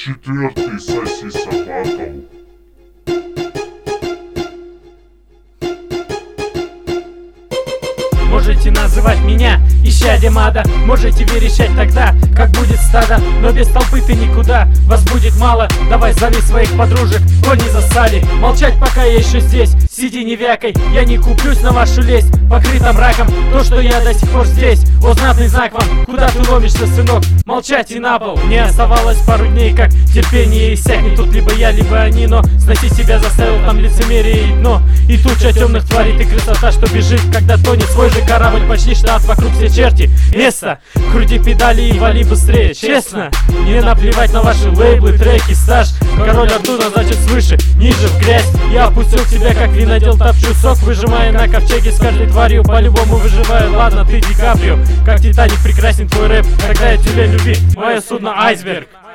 4-й Сосиса Батл. Можете называть меня исчадием ада, можете верещать тогда, как будет стадо, но без толпы ты никуда, вас будет мало. Давай зови своих подружек, кони засали. Молчать, пока я еще здесь, сиди не вякай. Я не куплюсь на вашу лесть, покрытым раком. То, что я до сих пор здесь, о, знатный знак вам. Куда ты ломишься, сынок? Молчать и на пол. Мне оставалось пару дней, как терпение иссякнет. Тут либо я, либо они, но сносить себя заставил там лицемерие и дно. И туча темных тварей, ты красота, что бежит, когда тонет свой же корабль. Почти штат, вокруг все черти. Место, крути педали и вали быстрее. Честно, мне наплевать на ваши лейблы, треки, стаж. Король оттуда, значит свыше, ниже в грязь. Я опустил тебя, как винодел, топчу сок, выжимая на ковчеге с каждой тварью. По-любому выживаю, ладно, ты Ди Каприо. Как Титаник прекрасен твой рэп, когда я тебя люби. Мое судно айсберг.